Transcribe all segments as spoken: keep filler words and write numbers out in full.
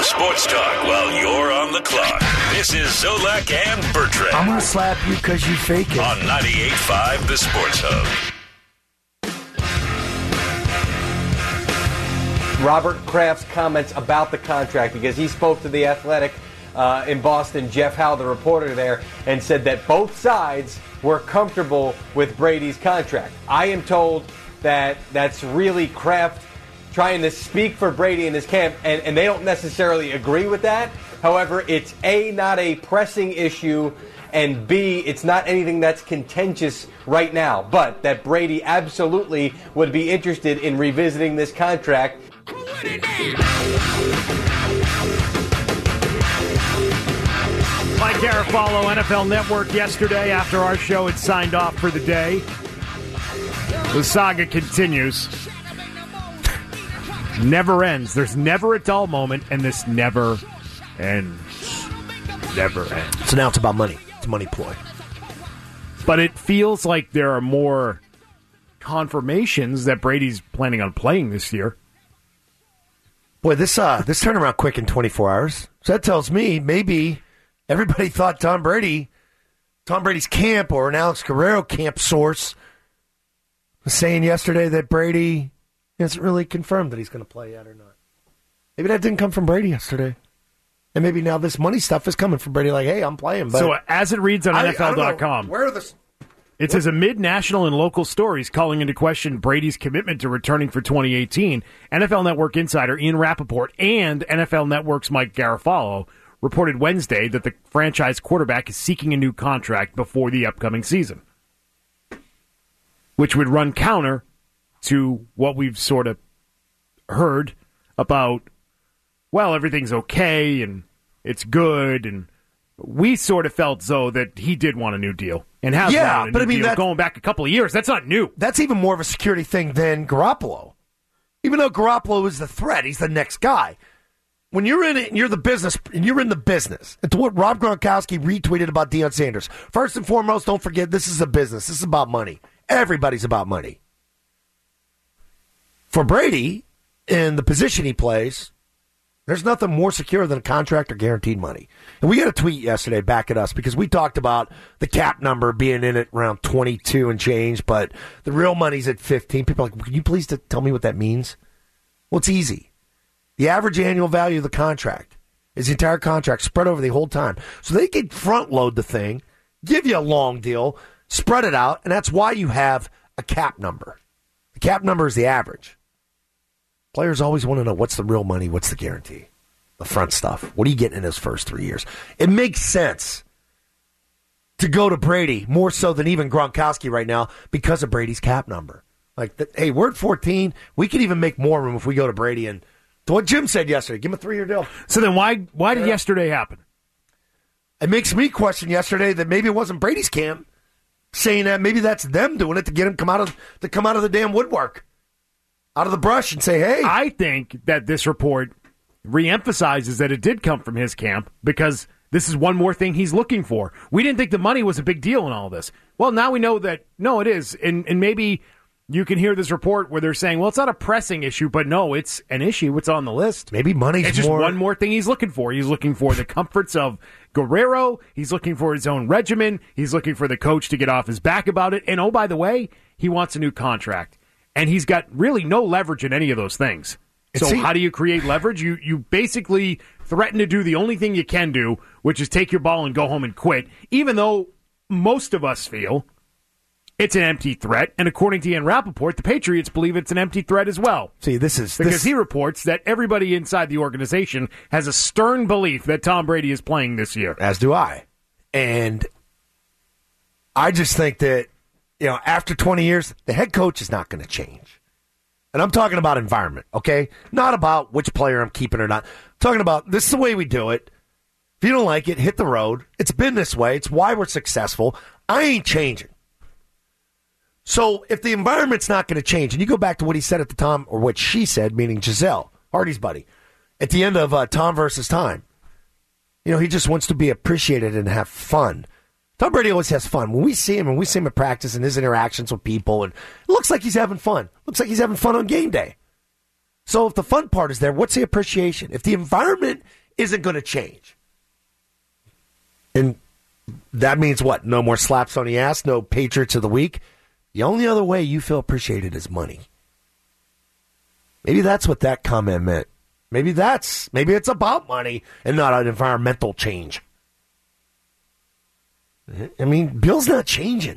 sports talk while you're on the clock. This is Zolak and Bertrand. I'm going to slap you because you fake it. On ninety-eight point five The Sports Hub. Robert Kraft's comments about the contract, because he spoke to The Athletic uh, in Boston, Jeff Howe, the reporter there, and said that both sides were comfortable with Brady's contract. I am told that that's really Kraft trying to speak for Brady in his camp, and, and they don't necessarily agree with that. However, it's A, not a pressing issue, and B, it's not anything that's contentious right now, but that Brady absolutely would be interested in revisiting this contract. Mike Garafolo, N F L Network, yesterday after our show had signed off for the day. The saga continues. Never ends. There's never a dull moment, and this never ends. Never ends. So now it's about money. It's a money ploy. But it feels like there are more confirmations that Brady's planning on playing this year. Boy, this uh, this turned around quick in twenty-four hours. So that tells me maybe everybody thought Tom Brady, Tom Brady's camp or an Alex Guerrero camp source was saying yesterday that Brady hasn't really confirmed that he's going to play yet or not. Maybe that didn't come from Brady yesterday. And maybe now this money stuff is coming from Brady like, hey, I'm playing. But so as it reads on I, N F L dot com. Where are the... It says amid national and local stories calling into question Brady's commitment to returning for twenty eighteen, N F L Network insider Ian Rappaport and N F L Network's Mike Garafolo reported Wednesday that the franchise quarterback is seeking a new contract before the upcoming season, which would run counter to what we've sort of heard about, well, everything's okay and it's good, and we sort of felt, though, that he did want a new deal and has yeah, wanted a but new I mean, deal that, going back a couple of years. That's not new. That's even more of a security thing than Garoppolo. Even though Garoppolo is the threat, he's the next guy. When you're in it and you're the business, and you're in the business, and to what Rob Gronkowski retweeted about Deion Sanders, first and foremost, don't forget, this is a business. This is about money. Everybody's about money. For Brady, in the position he plays, there's nothing more secure than a contract or guaranteed money. And we got a tweet yesterday back at us because we talked about the cap number being in at around twenty-two and change, but the real money's at fifteen. People are like, can you please tell me what that means? Well, it's easy. The average annual value of the contract is the entire contract spread over the whole time. So they can front load the thing, give you a long deal, spread it out, and that's why you have a cap number. The cap number is the average. Players always want to know what's the real money, what's the guarantee, the front stuff. What are you getting in his first three years? It makes sense to go to Brady more so than even Gronkowski right now because of Brady's cap number. Like, the, hey, we're at fourteen. We could even make more room if we go to Brady. And to what Jim said yesterday, give him a three-year deal. So then why why did yeah. yesterday happen? It makes me question yesterday that maybe it wasn't Brady's camp saying that. Maybe that's them doing it to get him come out of to come out of the damn woodwork. Out of the brush and say, hey. I think that this report reemphasizes that it did come from his camp because this is one more thing he's looking for. We didn't think the money was a big deal in all this. Well, now we know that, no, it is. And, and maybe you can hear this report where they're saying, well, it's not a pressing issue, but no, it's an issue. It's on the list. Maybe money's It's just more... one more thing he's looking for. He's looking for the comforts of Guerrero. He's looking for his own regimen. He's looking for the coach to get off his back about it. And, oh, by the way, he wants a new contract. And he's got really no leverage in any of those things. So See, how do you create leverage? You you basically threaten to do the only thing you can do, which is take your ball and go home and quit, even though most of us feel it's an empty threat. And according to Ian Rappaport, the Patriots believe it's an empty threat as well. See, this is... Because this... he reports that everybody inside the organization has a stern belief that Tom Brady is playing this year. As do I. And I just think that, you know, after twenty years, the head coach is not going to change. And I'm talking about environment, okay? Not about which player I'm keeping or not. I'm talking about this is the way we do it. If you don't like it, hit the road. It's been this way. It's why we're successful. I ain't changing. So if the environment's not going to change, and you go back to what he said at the time, or what she said, meaning Giselle, Hardy's buddy, at the end of uh, Tom versus Time, you know, he just wants to be appreciated and have fun. Tom Brady always has fun. When we see him, and we see him at practice and his interactions with people, and it looks like he's having fun. Looks like he's having fun on game day. So if the fun part is there, what's the appreciation? If the environment isn't going to change, and that means what? No more slaps on the ass, no Patriots of the week. The only other way you feel appreciated is money. Maybe that's what that comment meant. Maybe that's, maybe it's about money and not an environmental change. I mean, Bill's not changing.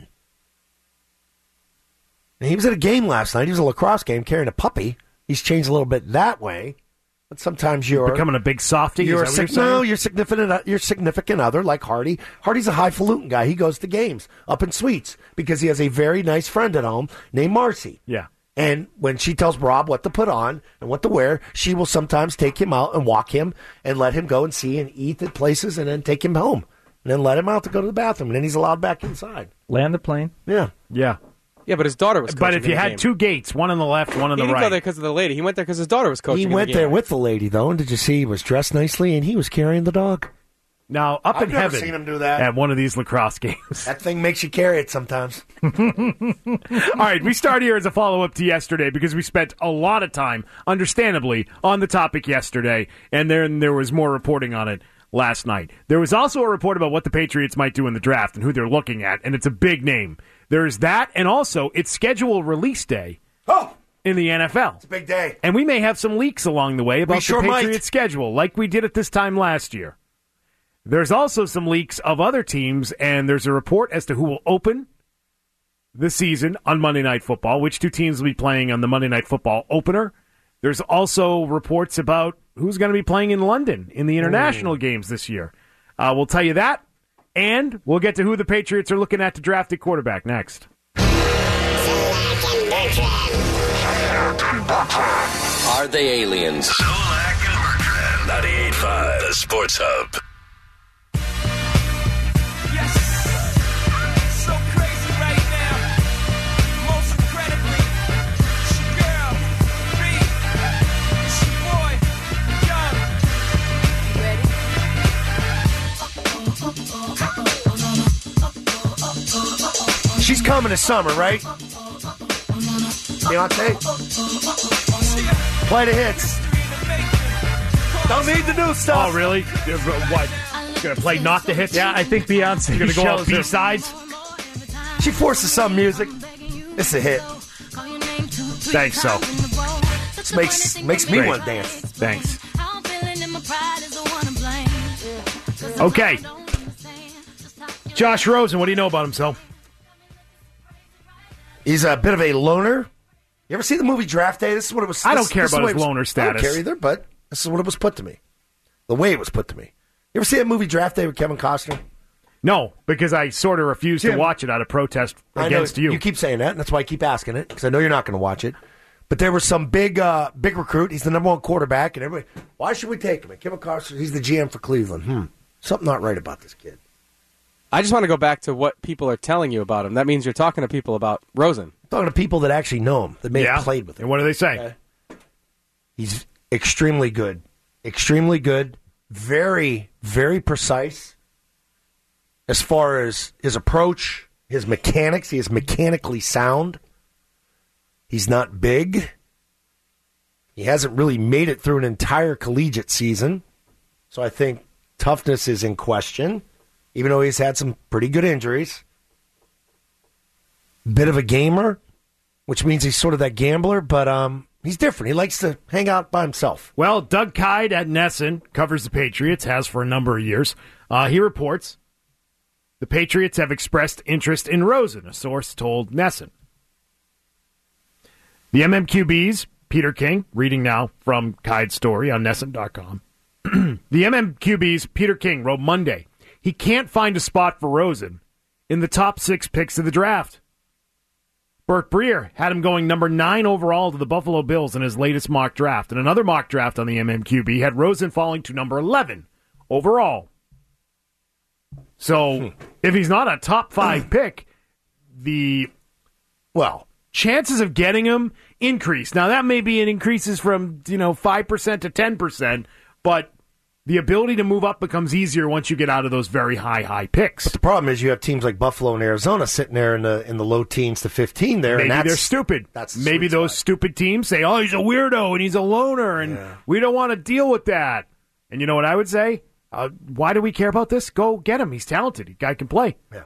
He was at a game last night. He was at a lacrosse game carrying a puppy. He's changed a little bit that way. But sometimes you're becoming a big softy. You're is a that what sig- you're saying? no, your significant your significant other like Hardy. Hardy's a highfalutin guy. He goes to games up in suites because he has a very nice friend at home named Marcy. Yeah. And when she tells Rob what to put on and what to wear, she will sometimes take him out and walk him and let him go and see and eat at places and then take him home and then let him out to go to the bathroom and then he's allowed back inside. Land the plane. Yeah. Yeah. Yeah, but his daughter was coaching But if you in the had game. two gates, one on the left, one on He the didn't right. go there because of the lady. He went there because his daughter was coaching He in went the game. there with the lady, though, and did you see he was dressed nicely and he was carrying the dog? Now, up I've in never heaven seen him do that. at one of these lacrosse games. That thing makes you carry it sometimes. All right, we start here as a follow-up to yesterday because we spent a lot of time, understandably, on the topic yesterday, and then there was more reporting on it last night. There was also a report about what the Patriots might do in the draft and who they're looking at, and it's a big name. There's that, and also it's schedule release day Oh, in the N F L. it's a big day. And we may have some leaks along the way about sure the might. Patriots schedule, like we did at this time last year. There's also some leaks of other teams, and there's a report as to who will open the season on Monday Night Football, which two teams will be playing on the Monday Night Football opener. There's also reports about who's going to be playing in London in the international Ooh. games this year. Uh, we'll tell you that, and we'll get to who the Patriots are looking at to draft a quarterback next. Are they aliens? Zolak and Bertrand. ninety-eight point five, the Sports Hub. She's coming this summer, right? Beyonce? Play the hits. Don't need the new stuff. Oh, really? What? Going to play not the hits? Yeah, I think Beyonce Going to go shows off her- B-sides? She forces some music. It's a hit. Thanks, so. This makes makes me Great. want to dance. Thanks. Okay. Josh Rosen, what do you know about himself? He's a bit of a loner. You ever see the movie Draft Day? This is what it was. I don't this- care this is about the his way it was- loner I status. don't care either, but this is what it was put to me. The way it was put to me. You ever see that movie Draft Day with Kevin Costner? No, because I sort of refuse to Jim. watch it out of protest I against know, you. You keep saying that, and that's why I keep asking it, because I know you're not going to watch it. But there was some big uh, big recruit. He's the number one quarterback, and everybody, why should we take him? And Kevin Costner, he's the G M for Cleveland. Hmm. Something not right about this kid. I just want to go back to what people are telling you about him. That means you're talking to people about Rosen. I'm talking to people that actually know him, that may yeah. have played with him. And what do they say? Okay. He's extremely good. Extremely good. Very, very precise. As far as his approach, his mechanics, he is mechanically sound. He's not big. He hasn't really made it through an entire collegiate season. So I think toughness is in question, even though he's had some pretty good injuries. Bit of a gamer, which means he's sort of that gambler, but um, he's different. He likes to hang out by himself. Well, Doug Kyde at Nesson covers the Patriots, has for a number of years. Uh, he reports the Patriots have expressed interest in Rosen, a source told Nesson. The M M Q B's, Peter King, reading now from Kyde's story on Nesson dot com. The M M Q B's Peter King wrote Monday, he can't find a spot for Rosen in the top six picks of the draft. Burt Breer had him going number nine overall to the Buffalo Bills in his latest mock draft. And another mock draft on the M M Q B had Rosen falling to number eleven overall. So if he's not a top five pick, the Well, chances of getting him increase. Now, that may be an increases from, you know, five percent to ten percent, but the ability to move up becomes easier once you get out of those very high, high picks. But the problem is you have teams like Buffalo and Arizona sitting there in the in the low teens to fifteen there. Maybe and that's, they're stupid. That's the Maybe sweet those spot. stupid teams say, oh, he's a weirdo and he's a loner, and Yeah. we don't want to deal with that. And you know what I would say? Uh, why do we care about this? Go get him. He's talented. The guy can play. Yeah.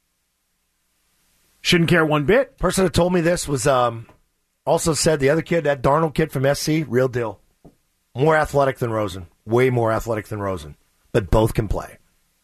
Shouldn't care one bit. Person that told me this was um, also said the other kid, that Darnold kid from S C, real deal. More athletic than Rosen. Way more athletic than Rosen. But both can play.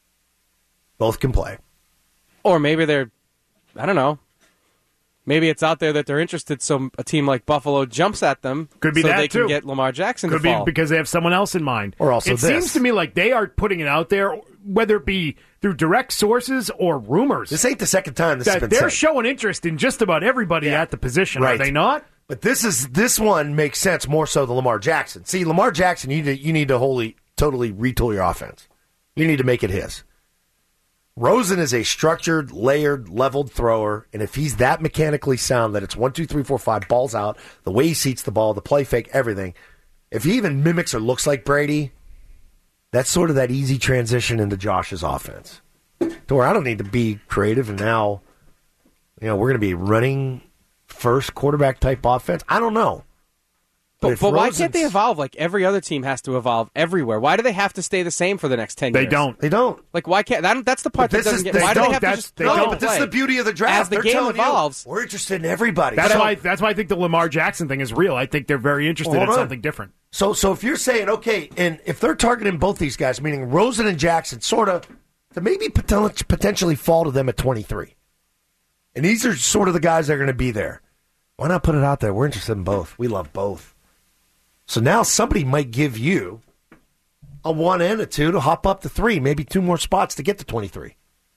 Both can play. Or maybe they're, I don't know. Maybe it's out there that they're interested, so a team like Buffalo jumps at them. Could be so that, they too. can get Lamar Jackson Could to be fall. because they have someone else in mind. Or also it this. seems to me like they are putting it out there, whether it be through direct sources or rumors. This ain't the second time this has that been they're said. showing interest in just about everybody Yeah. at the position, Right. are they not? But this is this one makes sense more so than Lamar Jackson. See, Lamar Jackson, you need to, you need to wholly, totally retool your offense. You need to make it his. Rosen is a structured, layered, leveled thrower, and if he's that mechanically sound that it's one, two, three, four, five, balls out, the way he seats the ball, the play fake, everything, if he even mimics or looks like Brady, that's sort of that easy transition into Josh's offense. To where I don't need to be creative, and now, you know, we're going to be running first quarterback type offense. I don't know. But, if but why Rosen's- can't they evolve? Like every other team has to evolve everywhere. Why do they have to stay the same for the next ten They years? don't. They don't. Like why can't that? That's the part But that this doesn't is- get. they Why do they don't. have to That's- just they throw don't. and But this is play? the beauty of the draft. As the They're game telling you, evolves, we're interested in everybody. That's So- why. That's why I think the Lamar Jackson thing is real. I think they're very interested Hold in on. something different. So, so if you're saying okay, and if they're targeting both these guys, meaning Rosen and Jackson, sort of to maybe poten- potentially fall to them at twenty-three, and these are sort of the guys that are going to be there. Why not put it out there? We're interested in both. We love both. So now somebody might give you a one and a two to hop up to three, maybe two more spots to get to twenty-three.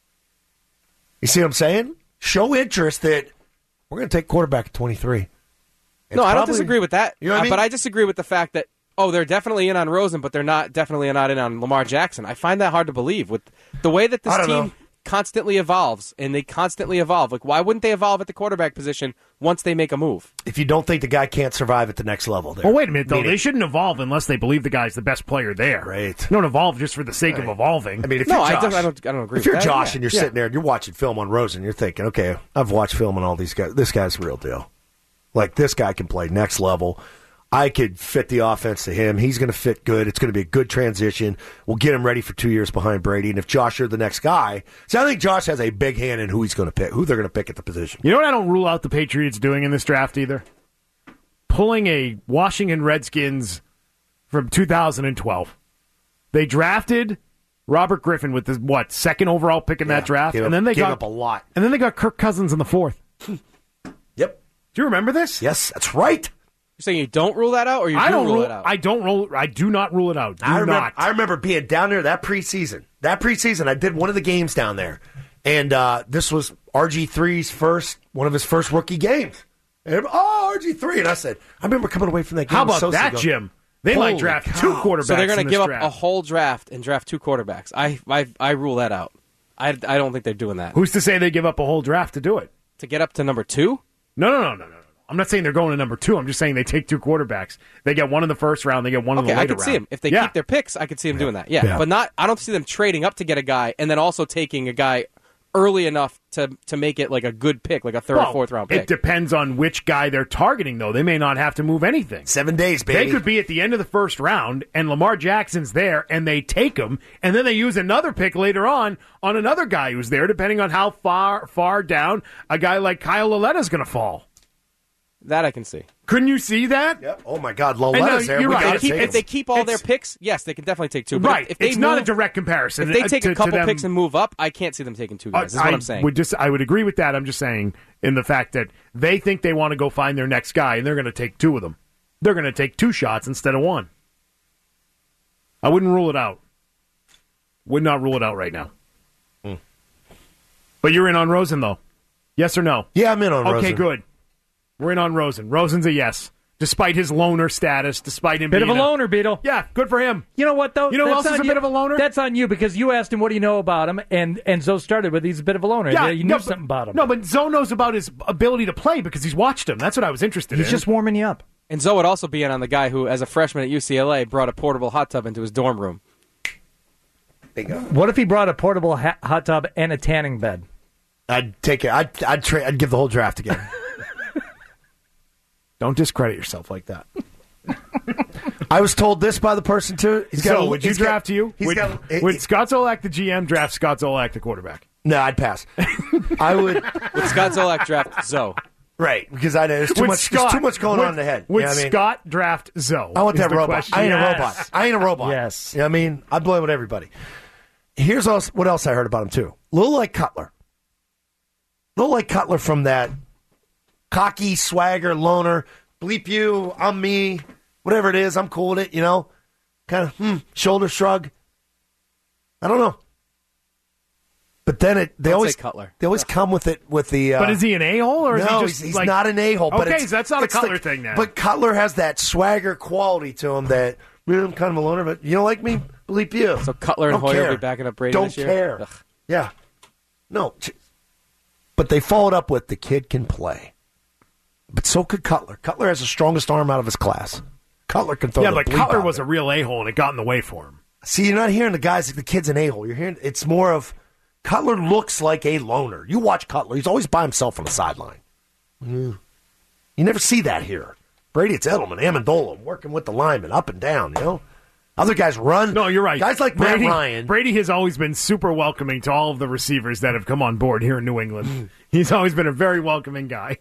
You see what I'm saying? Show interest that we're going to take quarterback at twenty-three. It's no, I don't probably- disagree with that. You know what I Uh, mean? But I disagree with the fact that oh, they're definitely in on Rosen, but they're not definitely not in on Lamar Jackson. I find that hard to believe with the way that this I don't team know. constantly evolves, and they constantly evolve. Like, why wouldn't they evolve at the quarterback position once they make a move? If you don't think the guy can't survive at the next level, there. Well, wait a minute, though. Meaning- They shouldn't evolve unless they believe the guy's the best player there. Right. They don't evolve just for the sake of evolving. I mean, if No, you're I Josh, don't- I don't- I don't agree If with you're that, Josh yeah. and you're Yeah. sitting there and you're watching film on Rosen, you're thinking, okay, I've watched film on all these guys. This guy's the real deal. Like, this guy can play next level. I could fit the offense to him. He's going to fit good. It's going to be a good transition. We'll get him ready for two years behind Brady. And if Josh are the next guy, so I think Josh has a big hand in who he's going to pick, who they're going to pick at the position. You know what I don't rule out the Patriots doing in this draft either? Pulling a Washington Redskins from two thousand twelve. They drafted Robert Griffin with the, what, second overall pick in Yeah, that draft? gave and up- then they gave got up a lot. And then they got Kirk Cousins in the fourth. Yep. Do you remember this? Yes, that's right. You're saying you don't rule that out, or you I do don't rule, rule it out? I don't rule I do not rule it out. Do I remember, not. I remember being down there that preseason. That preseason, I did one of the games down there. And uh, this was R G three's first, one of his first rookie games. And, oh, R G three. And I said, I remember coming away from that game. How about so that, going, Jim? They might Holy draft cow. two quarterbacks. so they're going in to this give up draft. a whole draft and draft two quarterbacks. I, I, I rule that out. I, I don't think they're doing that. Who's to say they give up a whole draft to do it? To get up to number two? No, no, no, no, no. no. I'm not saying they're going to number two. I'm just saying they take two quarterbacks. They get one in the first round. They get one in Okay, the I later could round. see them. If they Yeah. keep their picks, I could see them doing that. Yeah. Yeah. But not. I don't see them trading up to get a guy and then also taking a guy early enough to to make it like a good pick, like a third Well, or fourth round it pick. depends on which guy they're targeting, though. They may not have to move anything. Seven days, baby. They could be at the end of the first round, and Lamar Jackson's there, and they take him, and then they use another pick later on on another guy who's there, depending on how far far down a guy like Kyle Lalletta's going to fall. that I can see. Couldn't you see that? Yep. Oh, my God. And no, Loletta's there. you're We right. gotta If, keep, take if him. they keep all their It's- picks, yes, they can definitely take two. But Right. If, if they it's not a move- direct comparison. If they uh, take to- a couple to them. picks and move up, I can't see them taking two guys. That's I what I'm saying. Would just, I would agree with that. I'm just saying in the fact that they think they want to go find their next guy, and they're going to take two of them. They're going to take two shots instead of one. I wouldn't rule it out. Would not rule it out right now. Hmm. But you're in on Rosen, though. Yes or no? Yeah, I'm in on Okay, Rosen. good. We're in on Rosen. Rosen's a yes, despite his loner status, despite him Bit being of a loner, Beetle. Yeah, good for him. You know what, though? You know who That's else is on a you. bit of a loner? That's on you because you asked him, what do you know about him? And and Zoe started with, he's a bit of a loner. Yeah, you knew no, but- something about him. No, but Zoe knows about his ability to play because he's watched him. That's what I was interested He's in. just warming you up. And Zoe would also be in on the guy who, as a freshman at U C L A, brought a portable hot tub into his dorm room. Bingo. What if he brought a portable ha- hot tub and a tanning bed? I'd take it. I'd I'd, tra- I'd give the whole draft again. Don't discredit yourself like that. I was told this by the person too. He's got so a, would you he's draft got, you? He's Would, got, it, would it, Scott Zolak, the G M, draft Scott Zolak, the quarterback? No, I'd pass. I would. Would Scott Zolak draft Zoe? Right, because I know there's too Would much. Scott, there's too much going would, on in the head. Would You know what I mean? Scott draft Zoe? I want is that the robot. question. I ain't Yes. a robot. I ain't a robot. Yes. You know what I mean? I play with everybody. Here's else, what else I heard about him too. A little like Cutler. A little like Cutler from that cocky swagger loner. Bleep you, I'm me. Whatever it is, I'm cool with it. You know, kind of hmm, shoulder shrug. I don't know. But then it they I'd always say Cutler. they always come with it with the. Uh, But is he an a-hole or is no, he just he's, he's like, not an a-hole. But Okay, it's, so that's not a it's Cutler like- thing now. But Cutler has that swagger quality to him that really, I'm kind of a loner. But you don't like me? Bleep you. So Cutler and Don't Hoyer care. will be backing up Brady Don't this year? care. Ugh. Yeah. No. But they followed up with the kid can play. But so could Cutler. Cutler has the strongest arm out of his class. Cutler can throw yeah, the but bleep Cutler out was of a it. real a-hole and it got in the way for him. See, you're not hearing the guys like the kid's an a-hole. You're hearing it's more of Cutler looks like a loner. You watch Cutler. He's always by himself on the sideline. Mm. You never see that here. Brady, it's Edelman, Amendola, working with the linemen up and down, you know? Other guys run. No, you're right. Guys like Brady, Matt Ryan. Brady has always been super welcoming to all of the receivers that have come on board here in New England. He's always been a very welcoming guy.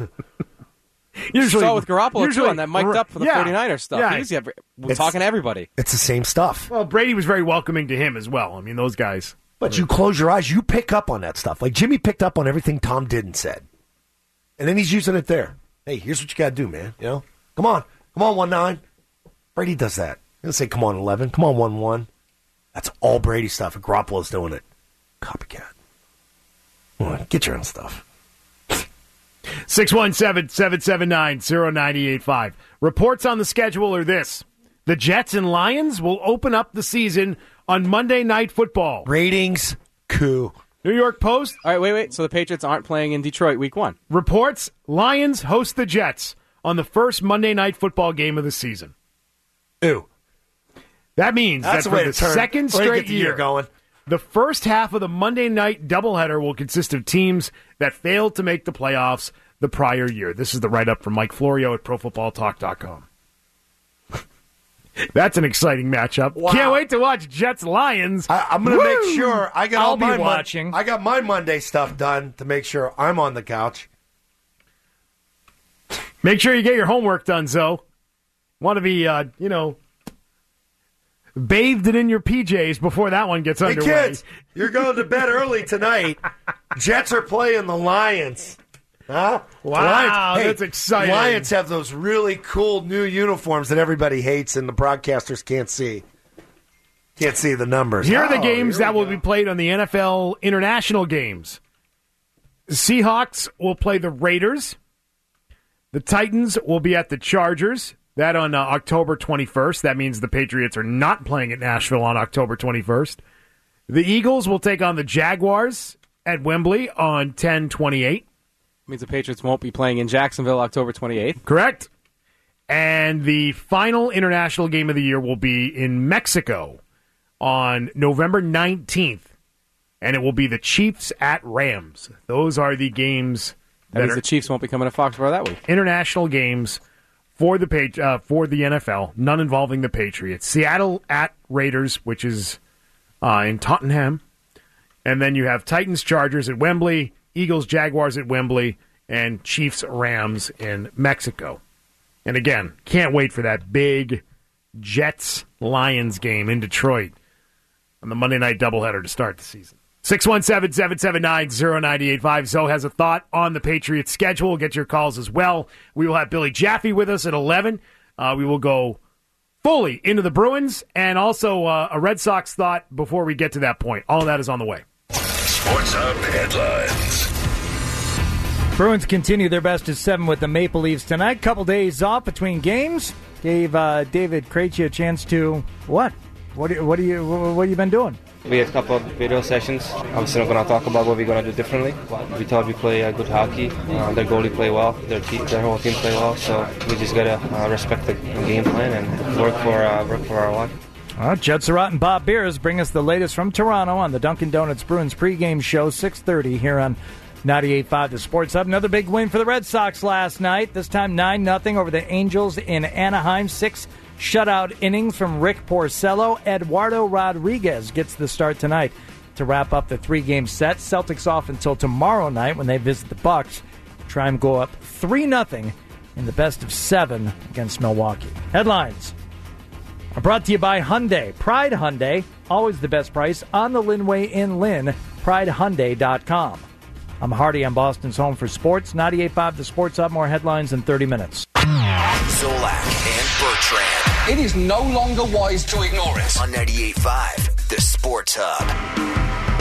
Usually, saw with Garoppolo, usually, too, on that mic'd up for the yeah, 49ers stuff. Yeah. He was, every, was It's- talking to everybody. It's the same stuff. Well, Brady was very welcoming to him as well. I mean, those guys. But you close your eyes, you pick up on that stuff. Like Jimmy picked up on everything Tom did and said. And then he's using it there. Hey, here's what you got to do, man. You know? Come on. Come on, one nine. Brady does that. He'll say, come on, eleven. Come on, one one. That's all Brady stuff, and Garoppolo's doing it. Copycat. Come on, get your own stuff. six one seven, seven seven nine, zero nine eight five. Reports on the schedule are this. The Jets and Lions will open up the season on Monday Night Football. Ratings, coup. New York Post All right, wait, wait. So the Patriots aren't playing in Detroit week one. reports Lions host the Jets on the first Monday Night Football game of the season. Ew. That means That's that the way for to the turn. second Way to straight get the year, year going. the first half of the Monday night doubleheader will consist of teams that failed to make the playoffs the prior year. This is the write-up from Mike Florio at pro football talk dot com. That's an exciting matchup. Wow. Can't wait to watch Jets-Lions. I, I'm going to Woo! make sure I got I'll all be my Mon- watching. I got my Monday stuff done to make sure I'm on the couch. Make sure you get your homework done, Zoe. Want to be, uh, you know, bathed in your P Js before that one gets Hey, underway. kids, you're going to bed early tonight. Jets are playing the Lions. Huh? Wow, Lions. Hey, that's exciting. Lions have those really cool new uniforms that everybody hates and the broadcasters can't see. Can't see the numbers. Here are the Oh, games here that we will go. be played on the N F L international games. The Seahawks will play the Raiders. The Titans will be at the Chargers. That on uh, October twenty-first. That means the Patriots are not playing at Nashville on October twenty-first. The Eagles will take on the Jaguars at Wembley on ten twenty-eight. Means the Patriots won't be playing in Jacksonville October twenty-eighth. Correct. And the final international game of the year will be in Mexico on November nineteenth. And it will be the Chiefs at Rams. Those are the games That that means are the Chiefs won't be coming to Foxborough that week. international games for the Pat- uh, for the N F L, none involving the Patriots. Seattle at Raiders, which is uh, in Tottenham. And then you have Titans, Chargers at Wembley, Eagles, Jaguars at Wembley, and Chiefs, Rams in Mexico. And again, can't wait for that big Jets-Lions game in Detroit on the Monday night doubleheader to start the season. six one seven, seven seven nine, zero nine eight five. Zoe has a thought on the Patriots schedule. We'll get your calls as well. We will have Billy Jaffe with us at eleven. Uh, we will go fully into the Bruins and also uh, a Red Sox thought before we get to that point. All of that is on the way. Sports Hub headlines. Bruins continue their best of seven with the Maple Leafs tonight. Couple days off between games gave uh, David Krejci a chance to what? What do you, what do you what have you been doing? We had a couple of video sessions. Obviously, not going to talk about what we're going to do differently. We thought we play uh, good hockey. Uh, their goalie play well. Their team, their whole team play well. So we just got to uh, respect the game plan and work for uh, work for our luck. Well, Judd Surratt and Bob Beers bring us the latest from Toronto on the Dunkin' Donuts Bruins pregame show, six thirty here on ninety-eight point five The Sports Hub. Another big win for the Red Sox last night, this time nine nothing over the Angels in Anaheim. Six shutout innings from Rick Porcello. Eduardo Rodriguez gets the start tonight to wrap up the three-game set. Celtics off until tomorrow night when they visit the Bucks. Try and go up three nothing in the best of seven against Milwaukee. Headlines are brought to you by Hyundai. Pride Hyundai, always the best price on the Linway in Lynn, pride hyundai dot com. I'm Hardy on Boston's Home for Sports. ninety-eight point five The Sports Hub. More headlines in thirty minutes. Zolak and Bertrand. It is no longer wise to ignore it. On ninety-eight point five The Sports Hub.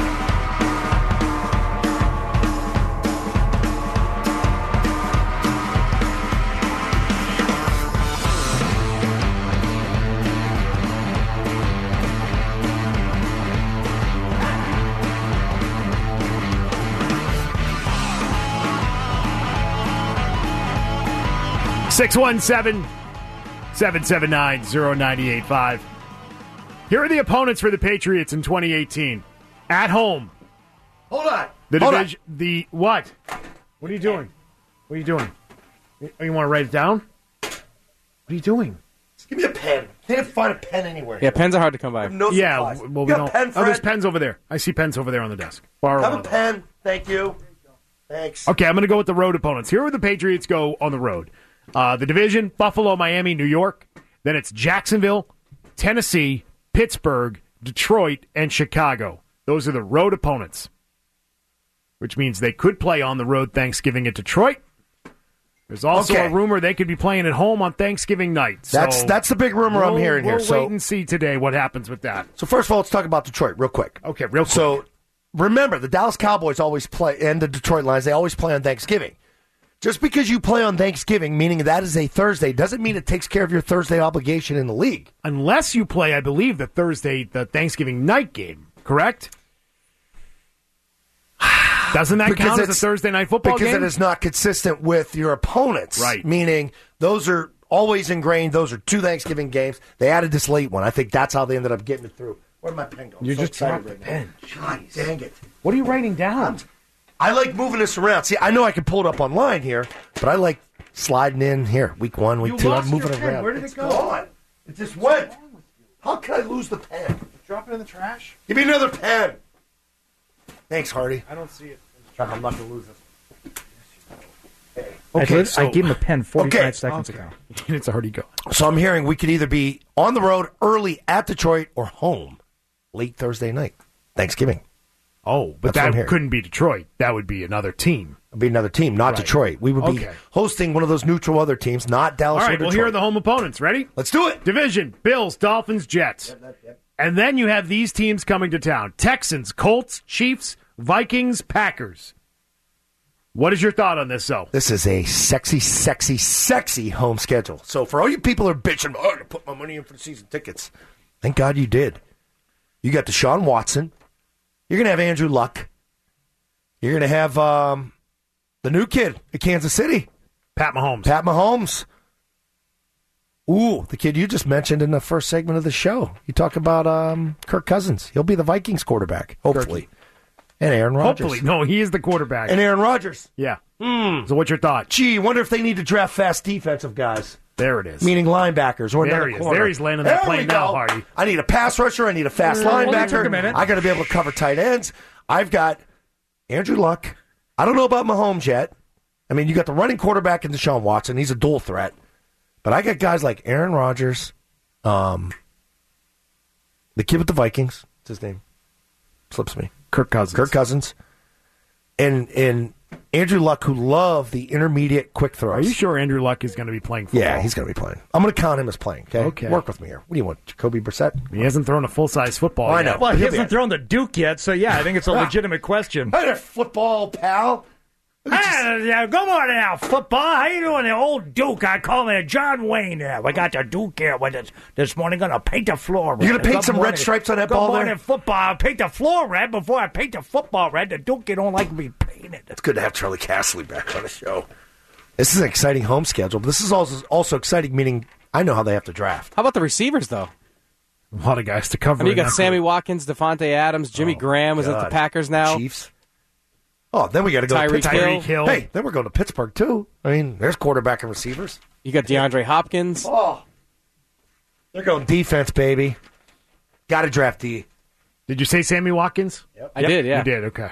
six one seven, seven seven nine, zero nine eight five. Here are the opponents for the Patriots in twenty eighteen. At home. Hold on. The Hold division. on. The what? What are you doing? What are you doing? You, you want to write it down? What are you doing? Just give me a pen. Can't find a pen anywhere. Yeah, pens are hard to come by. No yeah, supplies. well, we You got don't. a pen, oh, there's Fred? pens over there. I see pens over there on the desk. Borrow Have one a of them. pen. Thank you. Thanks. Okay, I'm going to go with the road opponents. Here are the Patriots go on the road. Uh, the division, Buffalo, Miami, New York. Then it's Jacksonville, Tennessee, Pittsburgh, Detroit, and Chicago. Those are the road opponents, which means they could play on the road Thanksgiving at Detroit. There's also Okay. a rumor they could be playing at home on Thanksgiving night. So That's that's the big rumor I'm we'll- hearing we'll here. So, wait and see today what happens with that. so first of all, let's talk about Detroit real quick. Okay, real quick. So remember, the Dallas Cowboys always play, and the Detroit Lions, they always play on Thanksgiving. Just because you play on Thanksgiving, meaning that is a Thursday, doesn't mean it takes care of your Thursday obligation in the league. Unless you play, I believe, the Thursday, the Thanksgiving night game, correct? Doesn't that Because count as a it's- Thursday night football because game? it is not consistent with your opponents. Right. Meaning those are always ingrained. Those are two Thanksgiving games. They added this late one. I think that's how they ended up getting it through. Where'd my pen go? I'm You so just excited dropped the right now. pen. God dang it. What are you writing down? I like moving this around. See, I know I can pull it up online here, but I like sliding in here. Week one, week You two. lost I'm moving your it pen. around. Where did it It's go? gone. It just went. How can I lose the pen? Drop it in the trash. Give me another pen. Thanks, Hardy. I don't see it. I'm not going to lose it. I, Okay, did- so- I gave him a pen forty-five Okay. seconds Okay. ago. It's already gone. So I'm hearing we could either be on the road early at Detroit or home late Thursday night, Thanksgiving. Oh, but That's what I'm that hearing. couldn't be Detroit. That would be another team. It'd be another team, not Right. Detroit. We would be Okay. hosting one of those neutral other teams, not All Dallas or right, Detroit. well, here are the home opponents. Ready? Let's do it. Division, Bills, Dolphins, Jets. And then you have these teams coming to town. Texans, Colts, Chiefs, Vikings, Packers. What is your thought on this, though? This is a sexy, sexy, sexy home schedule. So for all you people who are bitching, oh, I put my money in for the season tickets. Thank God you did. You got Deshaun Watson. You're going to have Andrew Luck. You're going to have um, the new kid at Kansas City, Pat Mahomes. Pat Mahomes. Ooh, the kid you just mentioned in the first segment of the show. You talk about um, Kirk Cousins. He'll be the Vikings quarterback, hopefully. And Aaron Rodgers. Hopefully. No, he is the quarterback. And Aaron Rodgers. yeah. So what's your thought? Gee, wonder if they need to draft fast defensive guys. There it is. Meaning linebackers or There another he is. corner. There he's landing that There plane we now, go. Hardy. I need a pass rusher. I need a fast Uh, well, it linebacker. took a minute. I got to be able to cover tight ends. I've got Andrew Luck. I don't know about Mahomes yet. I mean, you got the running quarterback in Deshaun Watson. He's a dual threat. But I got guys like Aaron Rodgers, um, the kid with the Vikings. What's his name? Slips me. Kirk Cousins. Kirk Cousins. And and Andrew Luck, who love the intermediate quick throws. Are you sure Andrew Luck is going to be playing football? Yeah, he's going to be playing. I'm going to count him as playing. Okay, Okay. Work with me here. What do you want, Jacoby Brissett? He hasn't thrown a full-size football I yet. know. Well, he He'll be hasn't thrown the Duke yet, so yeah, I think it's a legitimate question. Hey there, football pal. Hey, yeah, good morning now, football. How you doing, the old Duke? I call me John Wayne here. We got the Duke here with us this morning. Going to paint the floor red. You're gonna paint Good some red morning. stripes on that Good ball there? morning, football. I'll paint the floor red before I paint the football red. The Duke, you don't like to be painted. It's good to have Charlie Casserly back on the show. This is an exciting home schedule, but this is also also exciting, meaning I know how they have to draft. How about the receivers, though? A lot of guys to cover. I mean, you in got that Sammy group. Watkins, Devontae Adams, Jimmy Oh, Graham is at God. the Packers now. Chiefs. Oh, then we got to go to Tyreek Pittsburgh. Hill. Hill. Hey, then we're going to Pittsburgh, too. I mean, there's quarterback and receivers. You got DeAndre Hopkins. Oh. They're going defense, baby. Got to draft D. Did you say Sammy Watkins? I did, yeah. You did, okay.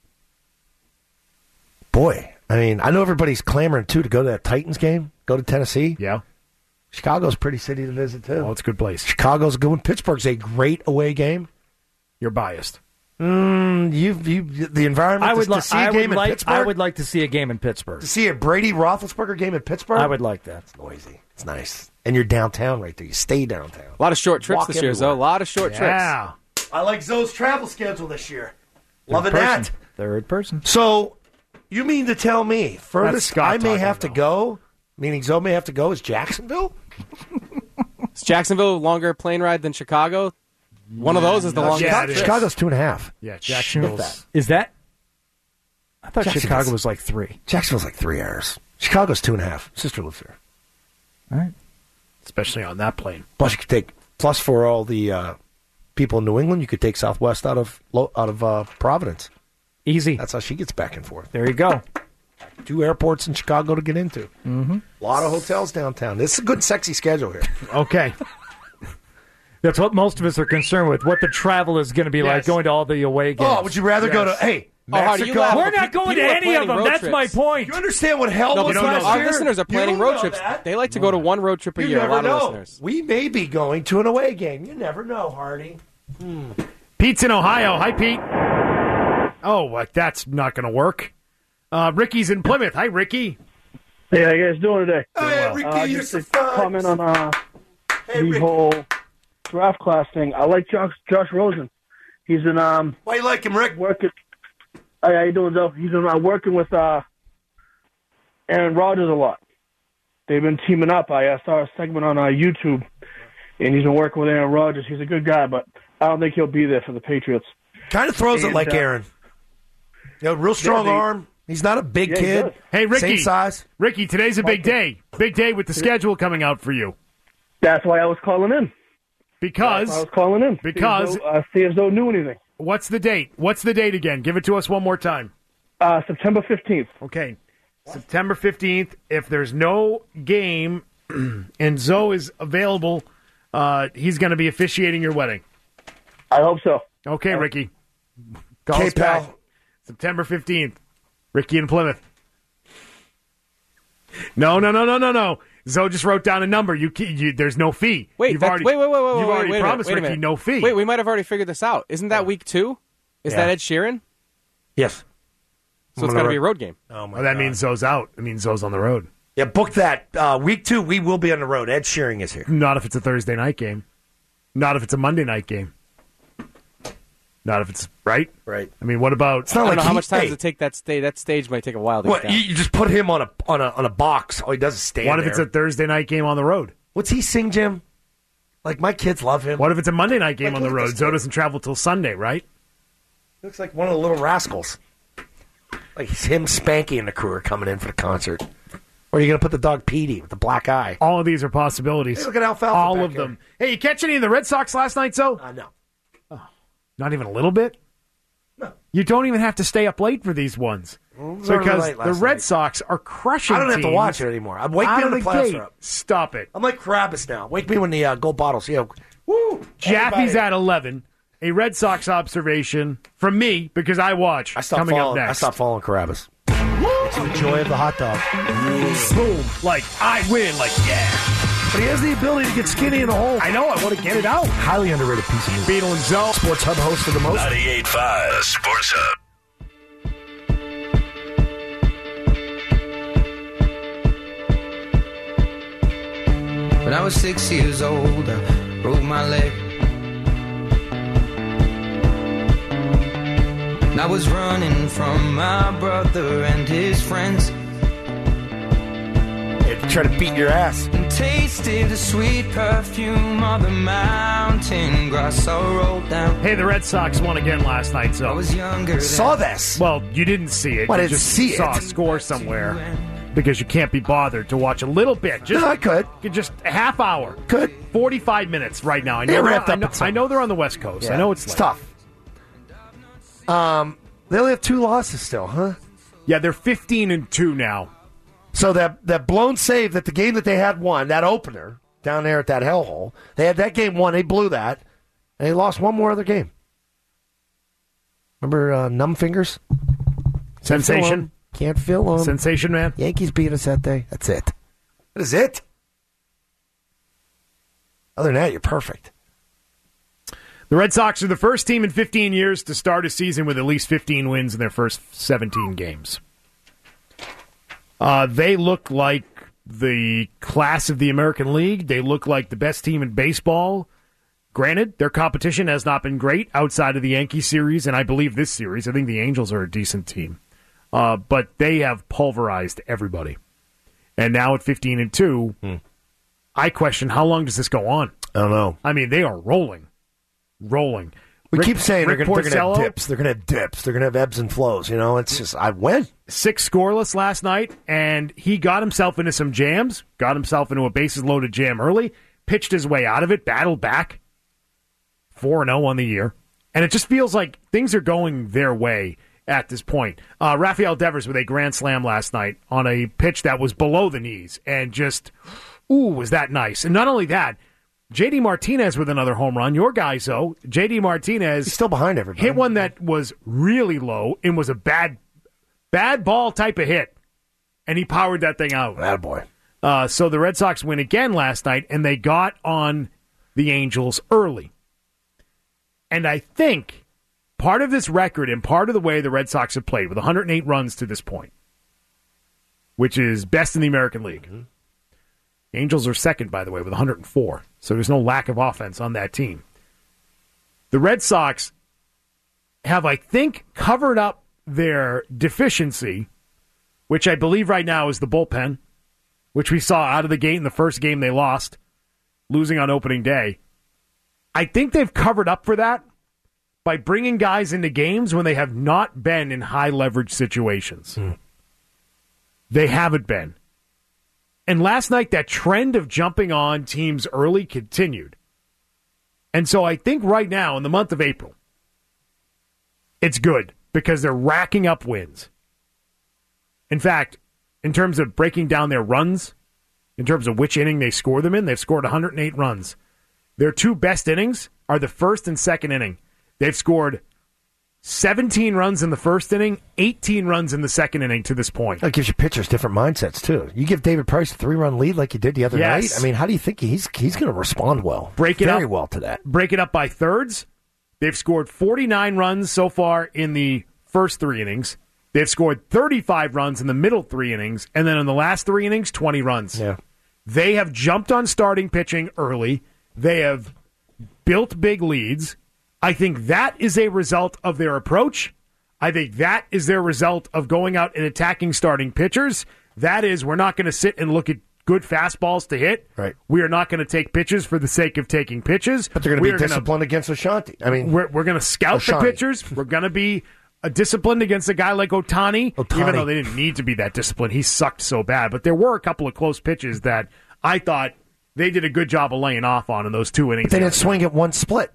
Boy, I mean, I know everybody's clamoring, too, to go to that Titans game, go to Tennessee. Yeah. Chicago's a pretty city to visit, too. Oh, it's a good place. Chicago's a good one. Pittsburgh's a great away game. You're biased. Mm, you, you, the environment I would, to, li- to see a I, game would in like, Pittsburgh. I would like to see a game in Pittsburgh. To see a Brady Roethlisberger game in Pittsburgh. I would like that. It's noisy. It's nice. And you're downtown right there. You stay downtown. A lot of short trips Walk this year, everywhere. Zoe. A lot of short Yeah. I like Zoe's travel schedule this year. Loving person. that. Third person. So, you mean to tell me That's furthest Scott I may talking have to now. go, meaning Zoe may have to go, is Jacksonville? trips. Is Jacksonville a longer plane ride than Chicago? One of those is the No, longest. yeah, Chicago, it is. Chicago's two and a half. Yeah, Jacksonville's. that. Is that? I thought Jacksonville's- Chicago was like three. Jacksonville's like three hours. Chicago's two and a half. Sister lives there. All right. Especially on that plane. Plus, you could take plus for all the uh, people in New England. You could take Southwest out of Lo- out of uh, Providence. Easy. That's how she gets back and forth. There you go. Two airports in Chicago to get into. Mm-hmm. A lot of hotels downtown. This is a good, sexy schedule here. Okay. That's what most of us are concerned with, what the travel is going to be like Yes. going to all the away games. Oh, would you rather go to hey Oh, how do you Mexico? laugh? We're People- not going to people are any of planning them. road That's my trips. point. you understand what hell No, was but last our year? listeners are planning You road know trips. that. They like to go to one road trip a You year. A never lot know. of listeners. We may be going to an away game. You never know, Hardy. Pete's in Ohio. Hi, Pete. Oh, what? That's not going to work. Uh, Ricky's in Plymouth. Hi, Ricky. Hey, how you guys doing today? Hey, Ricky, Uh, you're just so to fun. comment on uh, Hey, the Ricky. whole draft class thing. I like Josh, Josh Rosen. He's in um Why you like him, Rick? working. Hey, how you doing, Joe? He's in uh, working with uh, Aaron Rodgers a lot. They've been teaming up. I uh, saw a segment on uh, YouTube, and he's been working with Aaron Rodgers. He's a good guy, but I don't think he'll be there for the Patriots. Kind of throws it And, like uh, Aaron. You know, real strong they- arm. He's not a big Yeah, he kid. does. Hey, Ricky. Same size. Ricky, today's a big day. Big day with the schedule coming out for you. That's why I was calling in. Because I was calling in. Because- see if Zoe, uh, see if Zoe knew anything. what's the date? What's the date again? Give it to us one more time. Uh, September fifteenth. Okay. September fifteenth. If there's no game and Zoe is available, uh, he's going to be officiating your wedding. I hope so. Okay, Ricky. Call Okay, us back. pal. September fifteenth. Ricky in Plymouth. No, no, no, no, no, no. Zoe just wrote down a number. You, you There's no fee. Wait, You've that- already, wait, wait, wait, wait, You've wait, already wait a minute, promised wait a Ricky minute. no fee. Wait, we might have already figured this out. Isn't that week two? Is Yeah. that Ed Sheeran? Yes. So it's gonna got to ro- be a road game. Oh my Oh, that God. means Zoe's out. It means Zoe's on the road. Yeah, book that. Uh, week two, we will be on the road. Ed Sheeran is here. Not if it's a Thursday night game. Not if it's a Monday night game. Not if it's right. Right. I mean, what about? It's not I don't like know how he- much time hey, does it take that stage. That stage might take a while to What get you, down. you just put him on a on a on a box. All he does is stand What if there. it's a Thursday night game on the road? What's he sing, Jim? Like my kids love him. What if it's a Monday night game Like, on the look at road? this Zoe kid. doesn't travel till Sunday, right? Looks like one of the little rascals. Like it's him, Spanky, and the crew are coming in for the concert. Or are you going to put the dog Petey with the black eye? All of these are possibilities. Hey, look at Alfalfa All back of here. them. Hey, you catch any of the Red Sox last night, Zoe? Uh, no. Not even a little bit? No. You don't even have to stay up late for these ones. Well, it was early because late the last Red night. Sox are crushing I don't have to teams watch it anymore. I'm wake me out when of the the playoffs gate. are up. Stop it. I'm like Carabas now. Wake me when the uh, gold bottles. You know, woo. Jaffe's everybody. at eleven. A Red Sox observation from me because I watch. I stopped coming following. up I next. stopped following Carabas. It's the joy of the hot dog. Boom. Like, I win. Like, yeah. But he has the ability to get skinny in a hole. I know. I want to get it out. Highly underrated piece of music. Beetle and Zoe. Sports Hub host of the most. ninety-eight point five, the Sports Hub. When I was six years old, I broke my leg. And I was running from my brother and his friends. Yeah, to try to beat your ass. And tasted the sweet perfume of the mountain grass I rolled down. Hey, the Red Sox won again last night, I so. was younger then. Saw this. Well, you didn't see it. Well, I you didn't just see saw it. a score somewhere because you can't be bothered to watch a little bit. Just, No, I could. just a half hour. Could. forty-five minutes right now. I know, They're they're, wrapped I, up know, at some- I know they're on the West Coast. Yeah, I know it's, it's late. tough. Um, they only have two losses still, huh? Yeah, they're fifteen and two now. So that that blown save, that the game that they had won, that opener down there at that hellhole, they had that game won. They blew that, and they lost one more other game. Remember uh, Numb Fingers? Sensation. Can't feel them. Sensation, man. Yankees beat us that day. That's it. That is it. Other than that, you're perfect. The Red Sox are the first team in fifteen years to start a season with at least fifteen wins in their first seventeen games. Uh, they look like the class of the American League. They look like the best team in baseball. Granted, their competition has not been great outside of the Yankee series, and I believe this series. I think the Angels are a decent team. Uh, but they have pulverized everybody. And now at fifteen and two, hmm. I question how long does this go on? I don't know. I mean, they are rolling. Rolling. We Rick, keep saying Rick they're going to Porcello, have dips. They're going to have dips. They're going to have ebbs and flows. You know, it's just, I win. Six scoreless last night, and he got himself into some jams, got himself into a bases-loaded jam early, pitched his way out of it, battled back, four and oh on the year. And it just feels like things are going their way at this point. Uh, Rafael Devers with a grand slam last night on a pitch that was below the knees, and just, ooh, was that nice. And not only that, J D Martinez with another home run. Your guy, so J D Martinez. He's still behind everybody. Hit one that was really low and was a bad, bad ball type of hit. And he powered that thing out. Attaboy. Uh, so the Red Sox win again last night, and they got on the Angels early. And I think part of this record and part of the way the Red Sox have played with one hundred eight runs to this point, which is best in the American League. Mm-hmm. Angels are second, by the way, with one hundred four. So there's no lack of offense on that team. The Red Sox have, I think, covered up their deficiency, which I believe right now is the bullpen, which we saw out of the gate in the first game they lost, losing on opening day. I think they've covered up for that by bringing guys into games when they have not been in high-leverage situations. Mm. They haven't been. And last night, that trend of jumping on teams early continued. And so I think right now, in the month of April, it's good because they're racking up wins. In fact, in terms of breaking down their runs, in terms of which inning they score them in, they've scored one hundred eight runs. Their two best innings are the first and second inning. They've scored seventeen runs in the first inning, eighteen runs in the second inning to this point. That gives your pitchers different mindsets, too. You give David Price a three-run lead like you did the other yes. night. I mean, how do you think he's he's going to respond well? Break it Very up, well to that. Break it up by thirds. They've scored forty-nine runs so far in the first three innings. They've scored thirty-five runs in the middle three innings. And then in the last three innings, twenty runs. Yeah. They have jumped on starting pitching early. They have built big leads. I think that is a result of their approach. I think that is their result of going out and attacking starting pitchers. That is, we're not going to sit and look at good fastballs to hit. Right. We are not going to take pitches for the sake of taking pitches. But they're going to be disciplined gonna, against Ashanti. I mean, we're, we're going to scout Ohtani. the pitchers. We're going to be uh, disciplined against a guy like Ohtani, Ohtani, even though they didn't need to be that disciplined. He sucked so bad. But there were a couple of close pitches that I thought they did a good job of laying off on in those two innings. But they didn't swing at one split.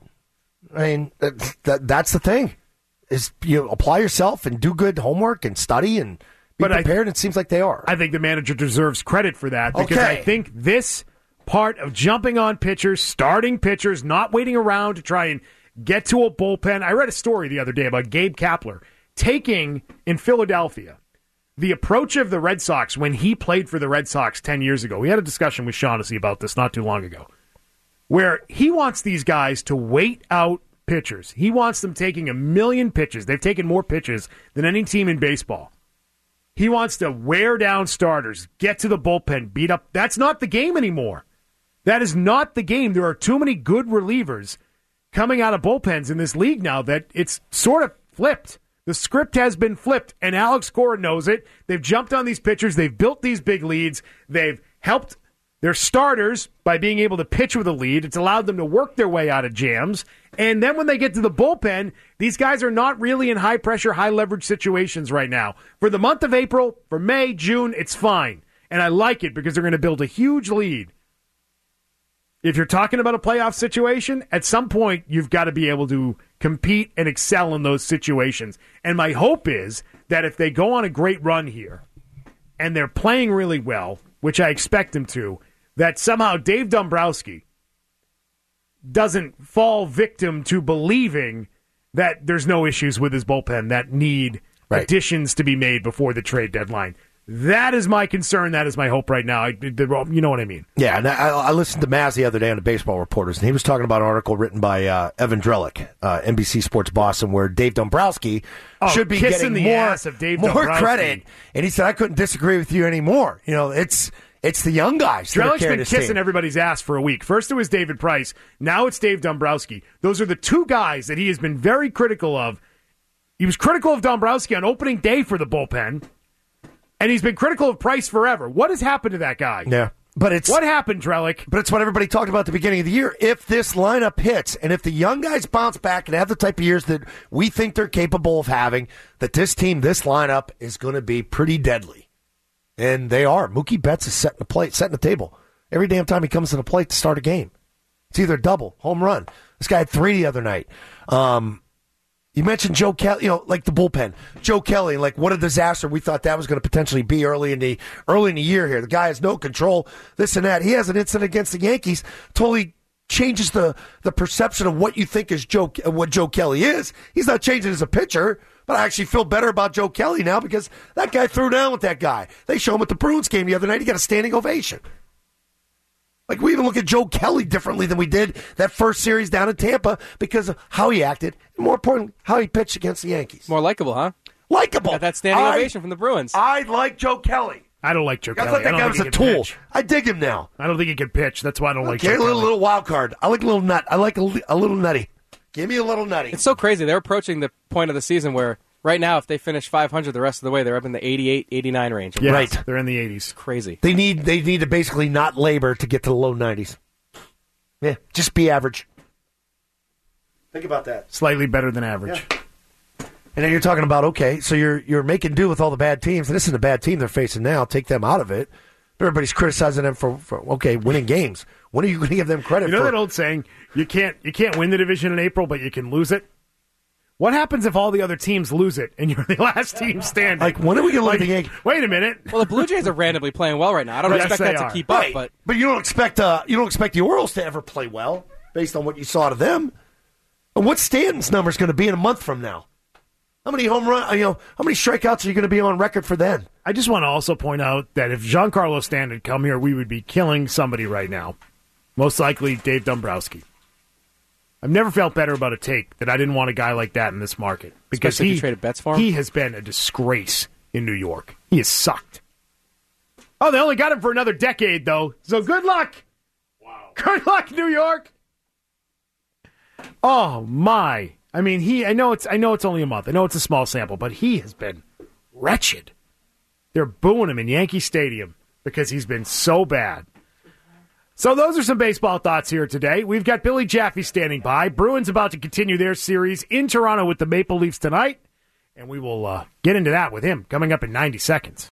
I mean, that, that, that's the thing. Is you apply yourself and do good homework and study and be but prepared. I, it seems like they are. I think the manager deserves credit for that because okay. I think this part of jumping on pitchers, starting pitchers, not waiting around to try and get to a bullpen. I read a story the other day about Gabe Kapler taking in Philadelphia the approach of the Red Sox when he played for the Red Sox ten years ago. We had a discussion with Shaughnessy about this not too long ago, where he wants these guys to wait out pitchers. He wants them taking a million pitches. They've taken more pitches than any team in baseball. He wants to wear down starters, get to the bullpen, beat up. That's not the game anymore. That is not the game. There are too many good relievers coming out of bullpens in this league now that it's sort of flipped. The script has been flipped, and Alex Cora knows it. They've jumped on these pitchers. They've built these big leads. They've helped their starters by being able to pitch with a lead. It's allowed them to work their way out of jams. And then when they get to the bullpen, these guys are not really in high-pressure, high-leverage situations right now. For the month of April, for May, June, it's fine. And I like it because they're going to build a huge lead If you're talking about a playoff situation, at some point you've got to be able to compete and excel in those situations. And my hope is that if they go on a great run here and they're playing really well, which I expect them to, that somehow Dave Dombrowski doesn't fall victim to believing that there's no issues with his bullpen that need right. additions to be made before the trade deadline. That is my concern. That is my hope right now. I, you know what I mean? Yeah, and I, I listened to Maz the other day on the Baseball Reporters, and he was talking about an article written by uh, Evan Drellick, uh, N B C Sports Boston, where Dave Dombrowski oh, should be getting getting the more, ass of Dave more Dombrowski. credit. And he said, I couldn't disagree with you anymore. You know, it's it's the young guys. Drellick's been kissing team. everybody's ass for a week. First it was David Price. Now it's Dave Dombrowski. Those are the two guys that he has been very critical of. He was critical of Dombrowski on opening day for the bullpen. And he's been critical of Price forever. What has happened to that guy? Yeah. But it's What happened, Drellick? But it's what everybody talked about at the beginning of the year. If this lineup hits, and if the young guys bounce back and have the type of years that we think they're capable of having, that this team, this lineup is going to be pretty deadly. And they are. Mookie Betts is setting the plate, setting the table. Every damn time he comes to the plate to start a game. It's either a double, home run. This guy had three the other night. Um You mentioned Joe Kelly, you know, like the bullpen. Joe Kelly, like what a disaster we thought that was going to potentially be early in the early in the year here. The guy has no control, this and that. He has an incident against the Yankees, totally changes the, the perception of what you think is Joe, what Joe Kelly is. He's not changing as a pitcher, but I actually feel better about Joe Kelly now because that guy threw down with that guy. They showed him at the Bruins game the other night. He got a standing ovation. Like, we even look at Joe Kelly differently than we did that first series down in Tampa because of how he acted, and more importantly, how he pitched against the Yankees. More likable, huh? Likable. Got that standing I, ovation from the Bruins. I like Joe Kelly. I don't like Joe I Kelly. thought that I don't guy think was he a can tool. pitch. I dig him now. I don't think he can pitch. That's why I don't like okay, Joe a little, Kelly. little wild card. I like a little nut. I like a, li- a little nutty. Give me a little nutty. It's so crazy. They're approaching the point of the season where right now, if they finish five hundred the rest of the way, they're up in the eighty-eight, eighty-nine range. Yeah, right. They're in the eighties. Crazy. They need they need to basically not labor to get to the low nineties. Yeah, just be average. Think about that. Slightly better than average. Yeah. And then you're talking about, okay, so you're you're making do with all the bad teams, and this isn't a bad team they're facing now. Take them out of it. Everybody's criticizing them for, for okay, winning games. When are you going to give them credit You know for? that old saying, you can't you can't win the division in April, but you can lose it? What happens if all the other teams lose it and you're the last team standing? Like, when are we going to look like, at the Yankees? Wait a minute. Well, the Blue Jays are randomly playing well right now. I don't Yes, expect they that are. to keep Right. up, but But you don't expect uh, you don't expect the Orioles to ever play well based on what you saw to them. And what Stanton's number is going to be in a month from now? How many home run, you know, how many strikeouts are you going to be on record for then? I just want to also point out that if Giancarlo Stanton had come here, we would be killing somebody right now. Most likely Dave Dombrowski. I've never felt better about a take that I didn't want a guy like that in this market. Because Especially if he, you traded bets for him? he has been a disgrace in New York. He has sucked. Oh, they only got him for another decade, though. So good luck. Wow. Good luck, New York. Oh, my. I mean, he. I know it's. I know it's only a month. I know it's a small sample, but he has been wretched. They're booing him in Yankee Stadium because he's been so bad. So those are some baseball thoughts here today. We've got Billy Jaffe standing by. Bruins about to continue their series in Toronto with the Maple Leafs tonight, and we will uh, get into that with him coming up in ninety seconds.